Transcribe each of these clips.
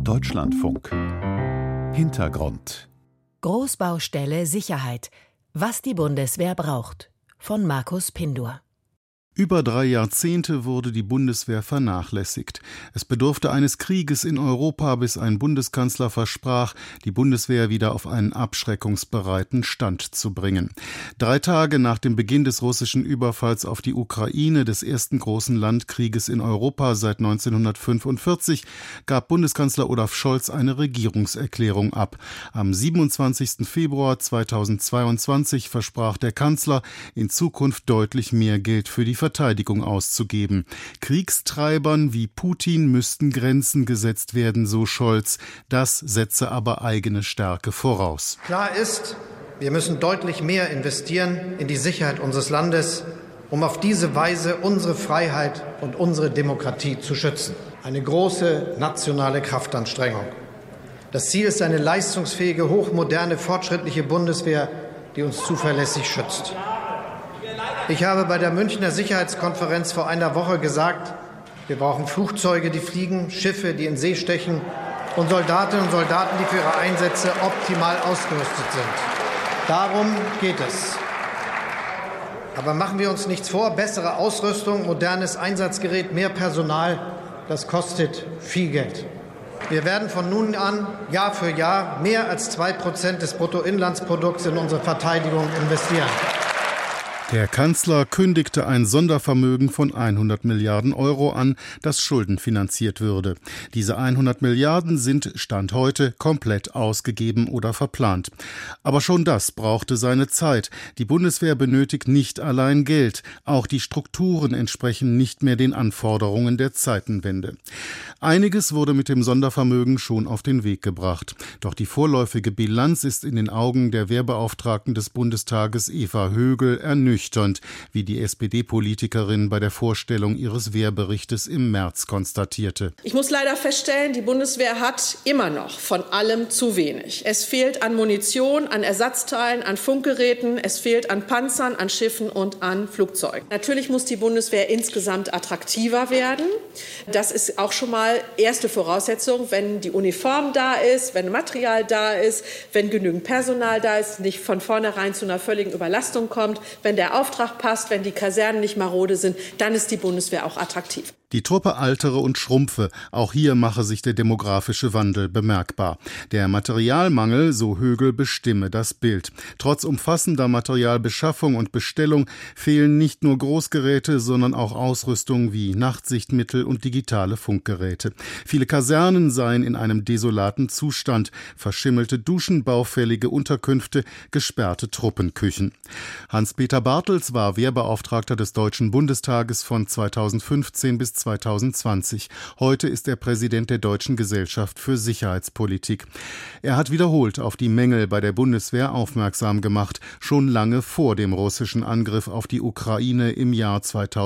Deutschlandfunk. Hintergrund. Großbaustelle Sicherheit. Was die Bundeswehr braucht. Von Markus Pindur. Über 3 Jahrzehnte wurde die Bundeswehr vernachlässigt. Es bedurfte eines Krieges in Europa, bis ein Bundeskanzler versprach, die Bundeswehr wieder auf einen abschreckungsbereiten Stand zu bringen. 3 Tage nach dem Beginn des russischen Überfalls auf die Ukraine, des ersten großen Landkrieges in Europa seit 1945, gab Bundeskanzler Olaf Scholz eine Regierungserklärung ab. Am 27. Februar 2022 versprach der Kanzler, in Zukunft deutlich mehr Geld für die Verteidigung auszugeben. Kriegstreibern wie Putin müssten Grenzen gesetzt werden, so Scholz. Das setze aber eigene Stärke voraus. Klar ist, wir müssen deutlich mehr investieren in die Sicherheit unseres Landes, um auf diese Weise unsere Freiheit und unsere Demokratie zu schützen. Eine große nationale Kraftanstrengung. Das Ziel ist eine leistungsfähige, hochmoderne, fortschrittliche Bundeswehr, die uns zuverlässig schützt. Ich habe bei der Münchner Sicherheitskonferenz vor einer Woche gesagt, wir brauchen Flugzeuge, die fliegen, Schiffe, die in See stechen und Soldatinnen und Soldaten, die für ihre Einsätze optimal ausgerüstet sind. Darum geht es. Aber machen wir uns nichts vor, bessere Ausrüstung, modernes Einsatzgerät, mehr Personal, das kostet viel Geld. Wir werden von nun an Jahr für Jahr mehr als 2% des Bruttoinlandsprodukts in unsere Verteidigung investieren. Der Kanzler kündigte ein Sondervermögen von 100 Milliarden Euro an, das schuldenfinanziert würde. Diese 100 Milliarden sind, Stand heute, komplett ausgegeben oder verplant. Aber schon das brauchte seine Zeit. Die Bundeswehr benötigt nicht allein Geld. Auch die Strukturen entsprechen nicht mehr den Anforderungen der Zeitenwende. Einiges wurde mit dem Sondervermögen schon auf den Weg gebracht. Doch die vorläufige Bilanz ist in den Augen der Wehrbeauftragten des Bundestages Eva Högel ernüchternd, wie die SPD-Politikerin bei der Vorstellung ihres Wehrberichtes im März konstatierte. Ich muss leider feststellen, die Bundeswehr hat immer noch von allem zu wenig. Es fehlt an Munition, an Ersatzteilen, an Funkgeräten, es fehlt an Panzern, an Schiffen und an Flugzeugen. Natürlich muss die Bundeswehr insgesamt attraktiver werden. Das ist auch schon mal erste Voraussetzung, wenn die Uniform da ist, wenn Material da ist, wenn genügend Personal da ist, nicht von vornherein zu einer völligen Überlastung kommt, wenn der Auftrag passt, wenn die Kasernen nicht marode sind, dann ist die Bundeswehr auch attraktiv. Die Truppe altere und schrumpfe. Auch hier mache sich der demografische Wandel bemerkbar. Der Materialmangel, so Högel, bestimme das Bild. Trotz umfassender Materialbeschaffung und Bestellung fehlen nicht nur Großgeräte, sondern auch Ausrüstung wie Nachtsichtmittel und digitale Funkgeräte. Viele Kasernen seien in einem desolaten Zustand. Verschimmelte Duschen, baufällige Unterkünfte, gesperrte Truppenküchen. Hans-Peter Bartels war Wehrbeauftragter des Deutschen Bundestages von 2015 bis 2020. Heute ist er Präsident der Deutschen Gesellschaft für Sicherheitspolitik. Er hat wiederholt auf die Mängel bei der Bundeswehr aufmerksam gemacht, schon lange vor dem russischen Angriff auf die Ukraine im Jahr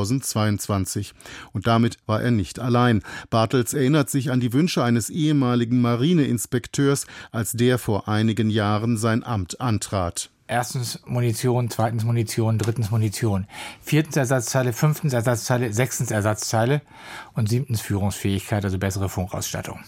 2022. Und damit war er nicht allein. Bartels erinnert sich an die Wünsche eines ehemaligen Marineinspekteurs, als der vor einigen Jahren sein Amt antrat. Erstens Munition, zweitens Munition, drittens Munition, viertens Ersatzteile, fünftens Ersatzteile, sechstens Ersatzteile und siebtens Führungsfähigkeit, also bessere Funkausstattung.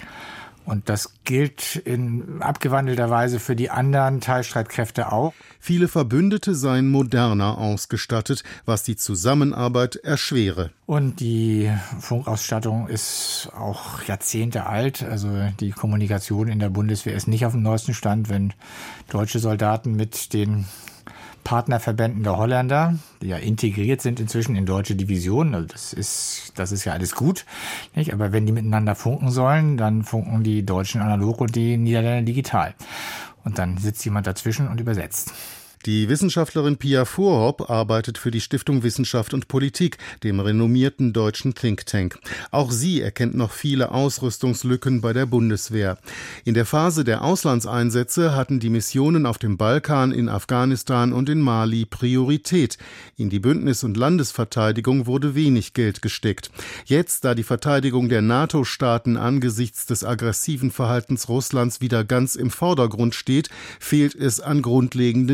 Und das gilt in abgewandelter Weise für die anderen Teilstreitkräfte auch. Viele Verbündete seien moderner ausgestattet, was die Zusammenarbeit erschwere. Und die Funkausstattung ist auch Jahrzehnte alt. Also die Kommunikation in der Bundeswehr ist nicht auf dem neuesten Stand, wenn deutsche Soldaten mit den Partnerverbänden der Holländer, die ja integriert sind inzwischen in deutsche Divisionen, also das ist ja alles gut, nicht? Aber wenn die miteinander funken sollen, dann funken die Deutschen analog und die Niederländer digital. Und dann sitzt jemand dazwischen und übersetzt. Die Wissenschaftlerin Pia Voorhopp arbeitet für die Stiftung Wissenschaft und Politik, dem renommierten deutschen Think Tank. Auch sie erkennt noch viele Ausrüstungslücken bei der Bundeswehr. In der Phase der Auslandseinsätze hatten die Missionen auf dem Balkan, in Afghanistan und in Mali Priorität. In die Bündnis- und Landesverteidigung wurde wenig Geld gesteckt. Jetzt, da die Verteidigung der NATO-Staaten angesichts des aggressiven Verhaltens Russlands wieder ganz im Vordergrund steht, fehlt es an grundlegenden Dingen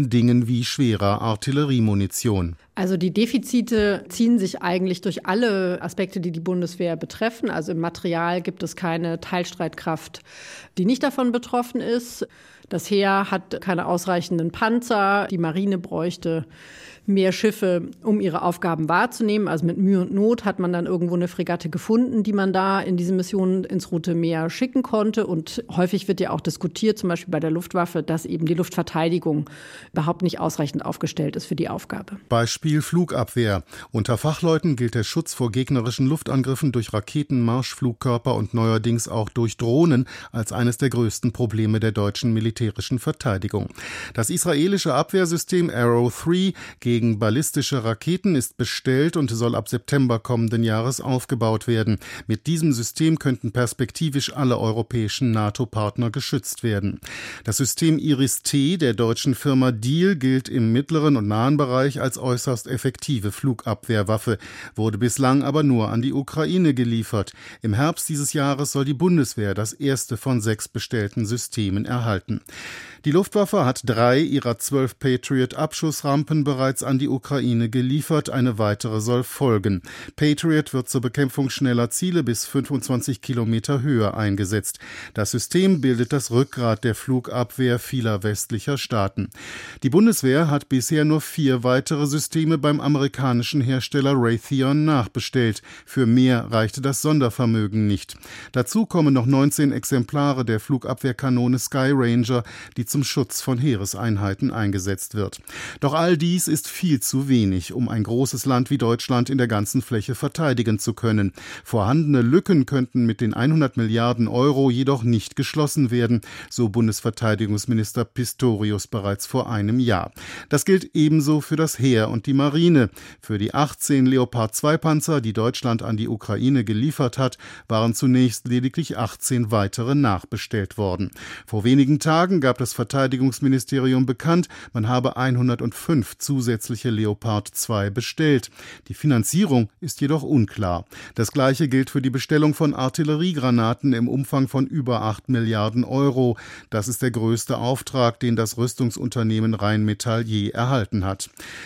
Tonnen wie schwerer Artilleriemunition. Also die Defizite ziehen sich eigentlich durch alle Aspekte, die die Bundeswehr betreffen. Also im Material gibt es keine Teilstreitkraft, die nicht davon betroffen ist. Das Heer hat keine ausreichenden Panzer. Die Marine bräuchte mehr Schiffe, um ihre Aufgaben wahrzunehmen. Also mit Mühe und Not hat man dann irgendwo eine Fregatte gefunden, die man da in diese Mission ins Rote Meer schicken konnte. Und häufig wird ja auch diskutiert, zum Beispiel bei der Luftwaffe, dass eben die Luftverteidigung überhaupt nicht ausreichend aufgestellt ist für die Aufgabe. Beispiel Flugabwehr. Unter Fachleuten gilt der Schutz vor gegnerischen Luftangriffen durch Raketen, Marschflugkörper und neuerdings auch durch Drohnen als eines der größten Probleme der deutschen militärischen Verteidigung. Das israelische Abwehrsystem Arrow 3 gegen ballistische Raketen ist bestellt und soll ab September kommenden Jahres aufgebaut werden. Mit diesem System könnten perspektivisch alle europäischen NATO-Partner geschützt werden. Das System Iris-T der deutschen Firma Diehl gilt im mittleren und nahen Bereich als äußerst effektive Flugabwehrwaffe, wurde bislang aber nur an die Ukraine geliefert. Im Herbst dieses Jahres soll die Bundeswehr das erste von 6 bestellten Systemen erhalten. Die Luftwaffe hat 3 ihrer 12 Patriot-Abschussrampen bereits an die Ukraine geliefert. Eine weitere soll folgen. Patriot wird zur Bekämpfung schneller Ziele bis 25 Kilometer Höhe eingesetzt. Das System bildet das Rückgrat der Flugabwehr vieler westlicher Staaten. Die Bundeswehr hat bisher nur 4 weitere Systeme beim amerikanischen Hersteller Raytheon nachbestellt. Für mehr reichte das Sondervermögen nicht. Dazu kommen noch 19 Exemplare der Flugabwehrkanone Sky Ranger, die zum Schutz von Heereseinheiten eingesetzt wird. Doch all dies ist viel zu wenig, um ein großes Land wie Deutschland in der ganzen Fläche verteidigen zu können. Vorhandene Lücken könnten mit den 100 Milliarden Euro jedoch nicht geschlossen werden, so Bundesverteidigungsminister Pistorius bereits vor einem Jahr. Das gilt ebenso für das Heer und die Marine. Für die 18 Leopard-2-Panzer, die Deutschland an die Ukraine geliefert hat, waren zunächst lediglich 18 weitere nachbestellt worden. Vor wenigen Tagen gab das Verteidigungsministerium bekannt, man habe 105 zusätzliche Leopard 2 bestellt. Die Finanzierung ist jedoch unklar. Das Gleiche gilt für die Bestellung von Artilleriegranaten im Umfang von über 8 Milliarden Euro. Das ist der größte Auftrag, den das Rüstungsunternehmen Rheinmetall je erhalten hat.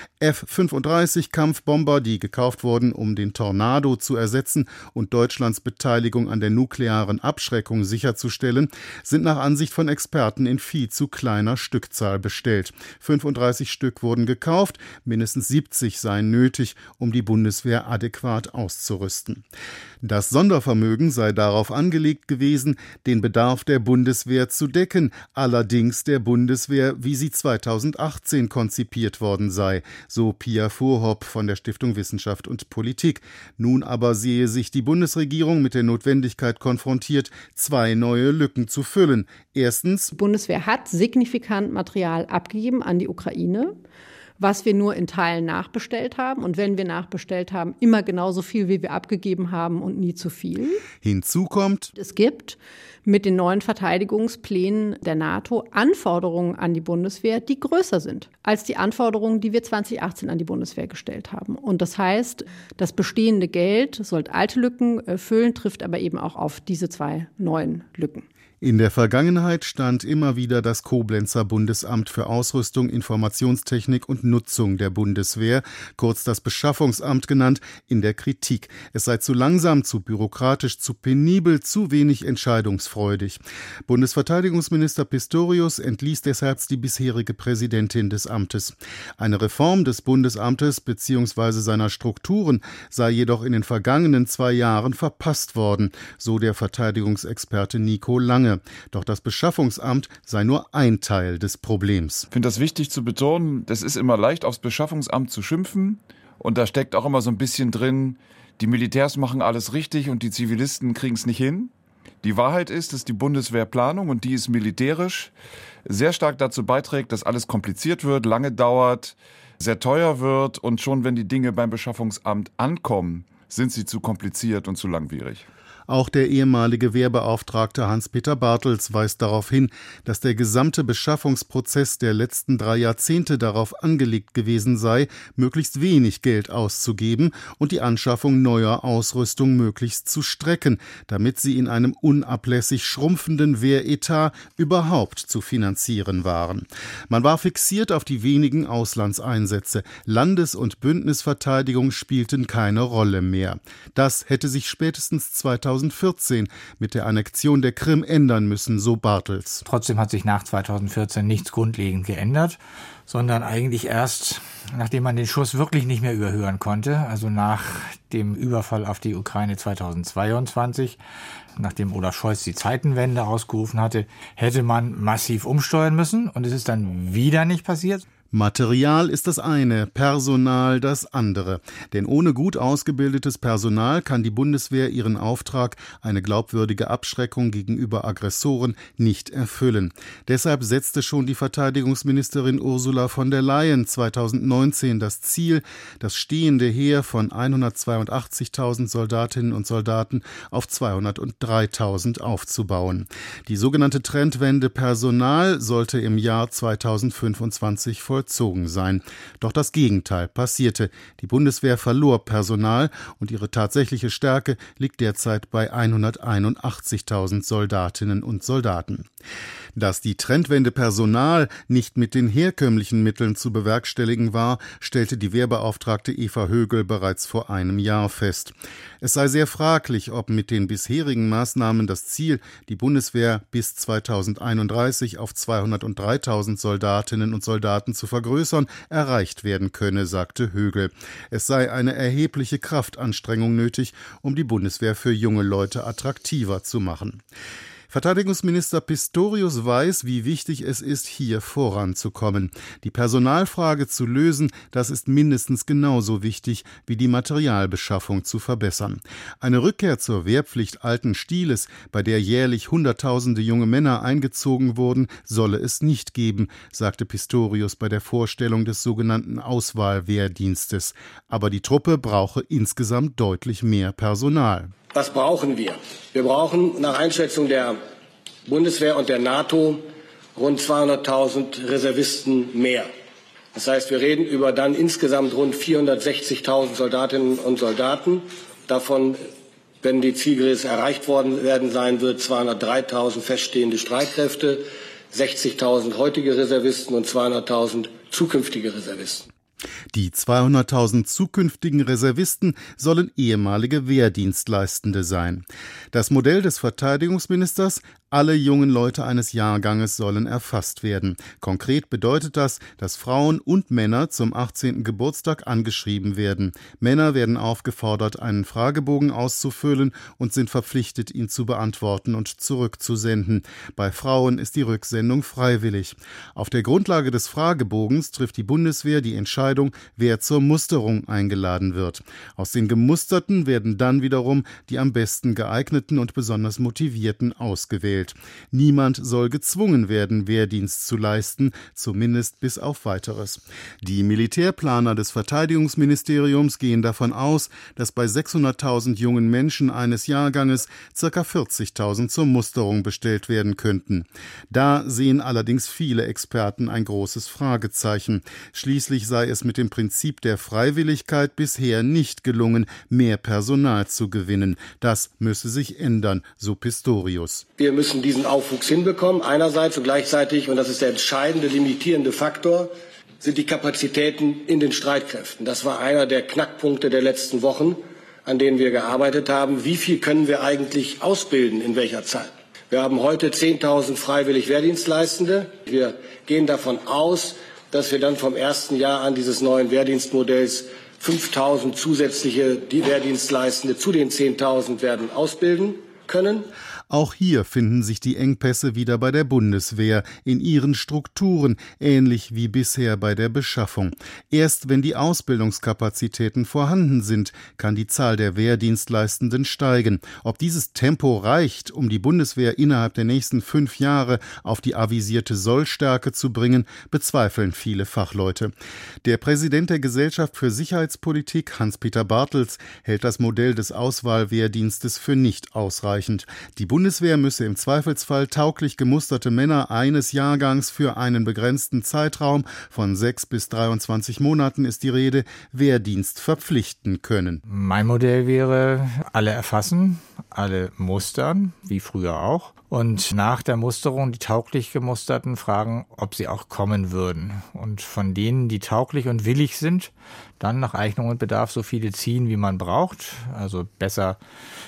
F-35 Kampfbomber, die gekauft wurden, um den Tornado zu ersetzen und Deutschlands Beteiligung an der nuklearen Abschreckung sicherzustellen, sind nach Ansicht von Experten in viel zu kleiner Stückzahl bestellt. 35 Stück wurden gekauft, mindestens 70 seien nötig, um die Bundeswehr adäquat auszurüsten. Das Sondervermögen sei darauf angelegt gewesen, den Bedarf der Bundeswehr zu decken, allerdings der Bundeswehr, wie sie 2018 konzipiert worden sei, so Pia Fuhrhopp von der Stiftung Wissenschaft und Politik. Nun aber sehe sich die Bundesregierung mit der Notwendigkeit konfrontiert, 2 neue Lücken zu füllen. Erstens: Die Bundeswehr hat signifikant Material abgegeben an die Ukraine, was wir nur in Teilen nachbestellt haben. Und wenn wir nachbestellt haben, immer genauso viel, wie wir abgegeben haben und nie zu viel. Hinzu kommt: Es gibt mit den neuen Verteidigungsplänen der NATO Anforderungen an die Bundeswehr, die größer sind als die Anforderungen, die wir 2018 an die Bundeswehr gestellt haben. Und das heißt, das bestehende Geld sollte alte Lücken füllen, trifft aber eben auch auf diese 2 neuen Lücken. In der Vergangenheit stand immer wieder das Koblenzer Bundesamt für Ausrüstung, Informationstechnik und Nutzung der Bundeswehr, kurz das Beschaffungsamt genannt, in der Kritik. Es sei zu langsam, zu bürokratisch, zu penibel, zu wenig entscheidungsfreudig. Bundesverteidigungsminister Pistorius entließ deshalb die bisherige Präsidentin des Amtes. Eine Reform des Bundesamtes bzw. seiner Strukturen sei jedoch in den vergangenen 2 Jahren verpasst worden, so der Verteidigungsexperte Nico Lange. Doch das Beschaffungsamt sei nur ein Teil des Problems. Ich finde das wichtig zu betonen, das ist immer leicht, aufs Beschaffungsamt zu schimpfen. Und da steckt auch immer so ein bisschen drin, die Militärs machen alles richtig und die Zivilisten kriegen es nicht hin. Die Wahrheit ist, dass die Bundeswehrplanung, und die ist militärisch, sehr stark dazu beiträgt, dass alles kompliziert wird, lange dauert, sehr teuer wird. Und schon wenn die Dinge beim Beschaffungsamt ankommen, sind sie zu kompliziert und zu langwierig. Auch der ehemalige Wehrbeauftragte Hans-Peter Bartels weist darauf hin, dass der gesamte Beschaffungsprozess der letzten 3 Jahrzehnte darauf angelegt gewesen sei, möglichst wenig Geld auszugeben und die Anschaffung neuer Ausrüstung möglichst zu strecken, damit sie in einem unablässig schrumpfenden Wehretat überhaupt zu finanzieren waren. Man war fixiert auf die wenigen Auslandseinsätze. Landes- und Bündnisverteidigung spielten keine Rolle mehr. Das hätte sich spätestens 2014 mit der Annexion der Krim ändern müssen, so Bartels. Trotzdem hat sich nach 2014 nichts grundlegend geändert, sondern eigentlich erst, nachdem man den Schuss wirklich nicht mehr überhören konnte, also nach dem Überfall auf die Ukraine 2022, nachdem Olaf Scholz die Zeitenwende ausgerufen hatte, hätte man massiv umsteuern müssen und es ist dann wieder nicht passiert. Material ist das eine, Personal das andere. Denn ohne gut ausgebildetes Personal kann die Bundeswehr ihren Auftrag, eine glaubwürdige Abschreckung gegenüber Aggressoren, nicht erfüllen. Deshalb setzte schon die Verteidigungsministerin Ursula von der Leyen 2019 das Ziel, das stehende Heer von 182.000 Soldatinnen und Soldaten auf 203.000 aufzubauen. Die sogenannte Trendwende Personal sollte im Jahr 2025 vollzogen sein. Doch das Gegenteil passierte. Die Bundeswehr verlor Personal und ihre tatsächliche Stärke liegt derzeit bei 181.000 Soldatinnen und Soldaten. Dass die Trendwende Personal nicht mit den herkömmlichen Mitteln zu bewerkstelligen war, stellte die Wehrbeauftragte Eva Högel bereits vor einem Jahr fest. Es sei sehr fraglich, ob mit den bisherigen Maßnahmen das Ziel, die Bundeswehr bis 2031 auf 203.000 Soldatinnen und Soldaten zu vergrößern, erreicht werden könne, sagte Högel. Es sei eine erhebliche Kraftanstrengung nötig, um die Bundeswehr für junge Leute attraktiver zu machen. Verteidigungsminister Pistorius weiß, wie wichtig es ist, hier voranzukommen. Die Personalfrage zu lösen, das ist mindestens genauso wichtig, wie die Materialbeschaffung zu verbessern. Eine Rückkehr zur Wehrpflicht alten Stiles, bei der jährlich Hunderttausende junge Männer eingezogen wurden, solle es nicht geben, sagte Pistorius bei der Vorstellung des sogenannten Auswahlwehrdienstes. Aber die Truppe brauche insgesamt deutlich mehr Personal. Was brauchen wir? Wir brauchen nach Einschätzung der Bundeswehr und der NATO rund 200.000 Reservisten mehr. Das heißt, wir reden über dann insgesamt rund 460.000 Soldatinnen und Soldaten. Davon, wenn die Zielgröße erreicht worden sein wird, 203.000 feststehende Streitkräfte, 60.000 heutige Reservisten und 200.000 zukünftige Reservisten. Die 200.000 zukünftigen Reservisten sollen ehemalige Wehrdienstleistende sein. Das Modell des Verteidigungsministers: alle jungen Leute eines Jahrganges sollen erfasst werden. Konkret bedeutet das, dass Frauen und Männer zum 18. Geburtstag angeschrieben werden. Männer werden aufgefordert, einen Fragebogen auszufüllen und sind verpflichtet, ihn zu beantworten und zurückzusenden. Bei Frauen ist die Rücksendung freiwillig. Auf der Grundlage des Fragebogens trifft die Bundeswehr die Entscheidung, wer zur Musterung eingeladen wird. Aus den Gemusterten werden dann wiederum die am besten geeigneten und besonders motivierten ausgewählt. Niemand soll gezwungen werden, Wehrdienst zu leisten, zumindest bis auf Weiteres. Die Militärplaner des Verteidigungsministeriums gehen davon aus, dass bei 600.000 jungen Menschen eines Jahrganges ca. 40.000 zur Musterung bestellt werden könnten. Da sehen allerdings viele Experten ein großes Fragezeichen. Schließlich sei es mit dem Prinzip der Freiwilligkeit bisher nicht gelungen, mehr Personal zu gewinnen. Das müsse sich ändern, so Pistorius. Wir müssen diesen Aufwuchs hinbekommen, einerseits, und gleichzeitig, und das ist der entscheidende limitierende Faktor, sind die Kapazitäten in den Streitkräften. Das war einer der Knackpunkte der letzten Wochen, an denen wir gearbeitet haben. Wie viel können wir eigentlich ausbilden, in welcher Zeit? Wir haben heute 10.000 freiwillig Wehrdienstleistende. Wir gehen davon aus, dass wir dann vom ersten Jahr an dieses neuen Wehrdienstmodells 5.000 zusätzliche Wehrdienstleistende zu den 10.000 werden ausbilden können. Auch hier finden sich die Engpässe wieder bei der Bundeswehr, in ihren Strukturen, ähnlich wie bisher bei der Beschaffung. Erst wenn die Ausbildungskapazitäten vorhanden sind, kann die Zahl der Wehrdienstleistenden steigen. Ob dieses Tempo reicht, um die Bundeswehr innerhalb der nächsten 5 Jahre auf die avisierte Sollstärke zu bringen, bezweifeln viele Fachleute. Der Präsident der Gesellschaft für Sicherheitspolitik, Hans-Peter Bartels, hält das Modell des Auswahlwehrdienstes für nicht ausreichend. Die Bundeswehr müsse im Zweifelsfall tauglich gemusterte Männer eines Jahrgangs für einen begrenzten Zeitraum, von 6 bis 23 Monaten ist die Rede, Wehrdienst verpflichten können. Mein Modell wäre, alle erfassen, alle mustern, wie früher auch. Und nach der Musterung die tauglich Gemusterten fragen, ob sie auch kommen würden. Und von denen, die tauglich und willig sind, dann nach Eignung und Bedarf so viele ziehen, wie man braucht. Also besser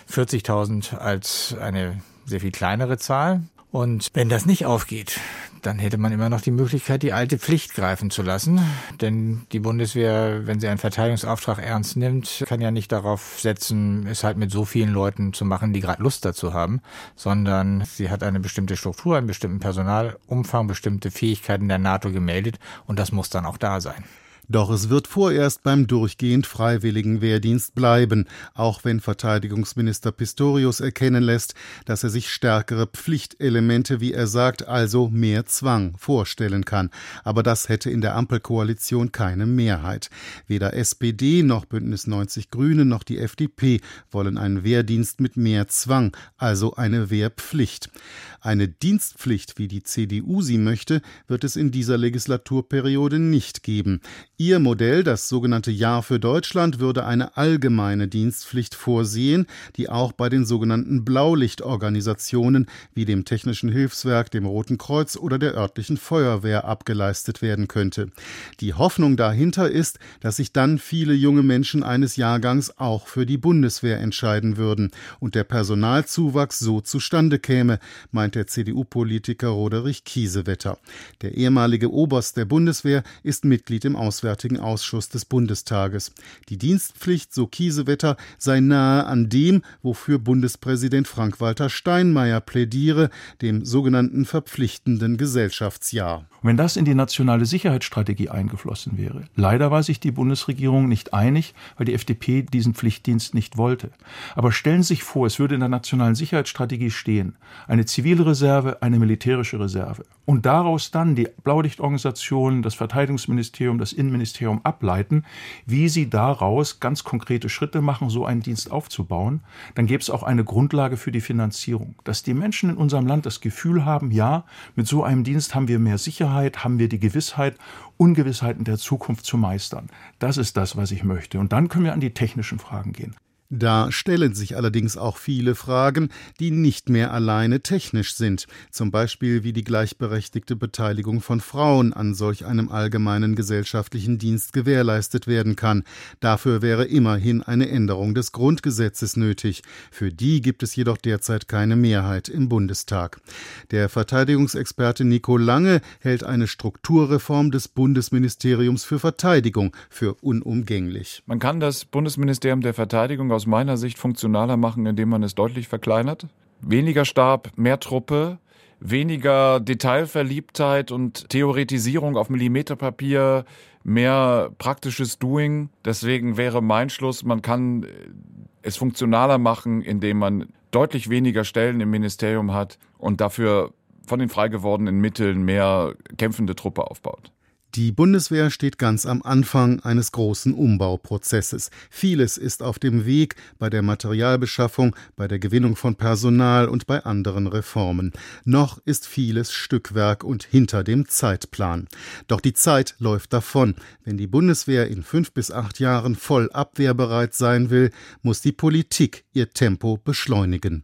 40.000 als eine sehr viel kleinere Zahl. Und wenn das nicht aufgeht, dann hätte man immer noch die Möglichkeit, die alte Pflicht greifen zu lassen. Denn die Bundeswehr, wenn sie einen Verteidigungsauftrag ernst nimmt, kann ja nicht darauf setzen, es halt mit so vielen Leuten zu machen, die gerade Lust dazu haben, sondern sie hat eine bestimmte Struktur, einen bestimmten Personalumfang, bestimmte Fähigkeiten der NATO gemeldet und das muss dann auch da sein. Doch es wird vorerst beim durchgehend freiwilligen Wehrdienst bleiben, auch wenn Verteidigungsminister Pistorius erkennen lässt, dass er sich stärkere Pflichtelemente, wie er sagt, also mehr Zwang, vorstellen kann. Aber das hätte in der Ampelkoalition keine Mehrheit. Weder SPD noch Bündnis 90 Grüne noch die FDP wollen einen Wehrdienst mit mehr Zwang, also eine Wehrpflicht. Eine Dienstpflicht, wie die CDU sie möchte, wird es in dieser Legislaturperiode nicht geben. Ihr Modell, das sogenannte Jahr für Deutschland, würde eine allgemeine Dienstpflicht vorsehen, die auch bei den sogenannten Blaulichtorganisationen wie dem Technischen Hilfswerk, dem Roten Kreuz oder der örtlichen Feuerwehr abgeleistet werden könnte. Die Hoffnung dahinter ist, dass sich dann viele junge Menschen eines Jahrgangs auch für die Bundeswehr entscheiden würden und der Personalzuwachs so zustande käme, meint der CDU-Politiker Roderich Kiesewetter. Der ehemalige Oberst der Bundeswehr ist Mitglied im Auswärtigen Ausschuss des Bundestages. Die Dienstpflicht, so Kiesewetter, sei nahe an dem, wofür Bundespräsident Frank-Walter Steinmeier plädiere, dem sogenannten verpflichtenden Gesellschaftsjahr. Wenn das in die nationale Sicherheitsstrategie eingeflossen wäre. Leider war sich die Bundesregierung nicht einig, weil die FDP diesen Pflichtdienst nicht wollte. Aber stellen Sie sich vor, es würde in der nationalen Sicherheitsstrategie stehen, eine zivile Reserve, eine militärische Reserve. Und daraus dann die Blaulichtorganisationen, das Verteidigungsministerium, das Innenministerium ableiten, wie sie daraus ganz konkrete Schritte machen, so einen Dienst aufzubauen. Dann gäbe es auch eine Grundlage für die Finanzierung. Dass die Menschen in unserem Land das Gefühl haben, ja, mit so einem Dienst haben wir mehr Sicherheit, haben wir die Gewissheit, Ungewissheiten der Zukunft zu meistern. Das ist das, was ich möchte. Und dann können wir an die technischen Fragen gehen. Da stellen sich allerdings auch viele Fragen, die nicht mehr alleine technisch sind. Zum Beispiel, wie die gleichberechtigte Beteiligung von Frauen an solch einem allgemeinen gesellschaftlichen Dienst gewährleistet werden kann. Dafür wäre immerhin eine Änderung des Grundgesetzes nötig. Für die gibt es jedoch derzeit keine Mehrheit im Bundestag. Der Verteidigungsexperte Nico Lange hält eine Strukturreform des Bundesministeriums für Verteidigung für unumgänglich. Man kann das Bundesministerium der Verteidigung aus meiner Sicht funktionaler machen, indem man es deutlich verkleinert. Weniger Stab, mehr Truppe, weniger Detailverliebtheit und Theoretisierung auf Millimeterpapier, mehr praktisches Doing. Deswegen wäre mein Schluss, man kann es funktionaler machen, indem man deutlich weniger Stellen im Ministerium hat und dafür von den frei gewordenen Mitteln mehr kämpfende Truppe aufbaut. Die Bundeswehr steht ganz am Anfang eines großen Umbauprozesses. Vieles ist auf dem Weg bei der Materialbeschaffung, bei der Gewinnung von Personal und bei anderen Reformen. Noch ist vieles Stückwerk und hinter dem Zeitplan. Doch die Zeit läuft davon. Wenn die Bundeswehr in 5 bis 8 Jahren voll abwehrbereit sein will, muss die Politik ihr Tempo beschleunigen.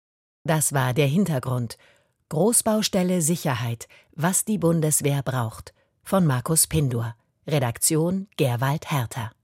Das war der Hintergrund. Großbaustelle Sicherheit. Was die Bundeswehr braucht. Von Markus Pindur. Redaktion Gerwald Herter.